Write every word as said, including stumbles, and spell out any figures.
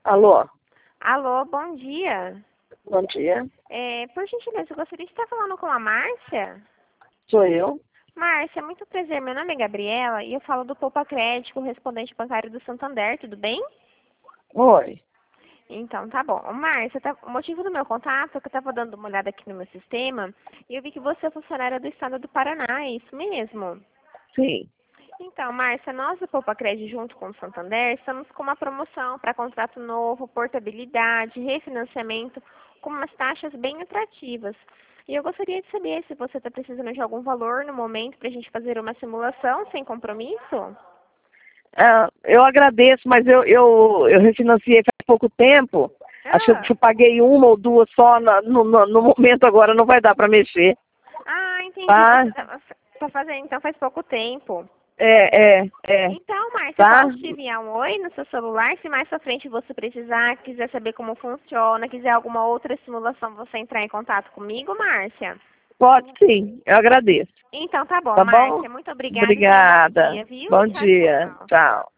Alô? Alô, bom dia. Bom dia. É, por gentileza, eu gostaria de estar falando com a Márcia. Sou eu. Márcia, muito prazer. Meu nome é Gabriela e eu falo do Poupa Crédito, correspondente bancário do Santander, tudo bem? Oi. Então, tá bom. Ô, Márcia, tá- o motivo do meu contato é que eu estava dando uma olhada aqui no meu sistema e eu vi que você é funcionária do estado do Paraná, é isso mesmo? Sim. Então, Márcia, nós do Poupa Crédito, junto com o Santander, estamos com uma promoção para contrato novo, portabilidade, refinanciamento, com umas taxas bem atrativas. E eu gostaria de saber se você está precisando de algum valor no momento para a gente fazer uma simulação sem compromisso? Ah, eu agradeço, mas eu, eu, eu refinanciei faz pouco tempo. Acho Ah, que eu paguei uma ou duas só na- no, no, no momento agora, não vai dar para mexer. ah, entendi. Tá? Você está fazendo, então faz pouco tempo. É, é, é. Então, Márcia, eu Tá? posso te enviar um oi no seu celular, se mais pra frente você precisar, quiser saber como funciona, quiser alguma outra simulação, você entrar em contato comigo, Márcia? Pode sim, eu agradeço. Então tá bom, Tá bom? Márcia, muito obrigada e tenha um bom Obrigada. dia, viu? Bom Tchau, dia. tchau. Tchau.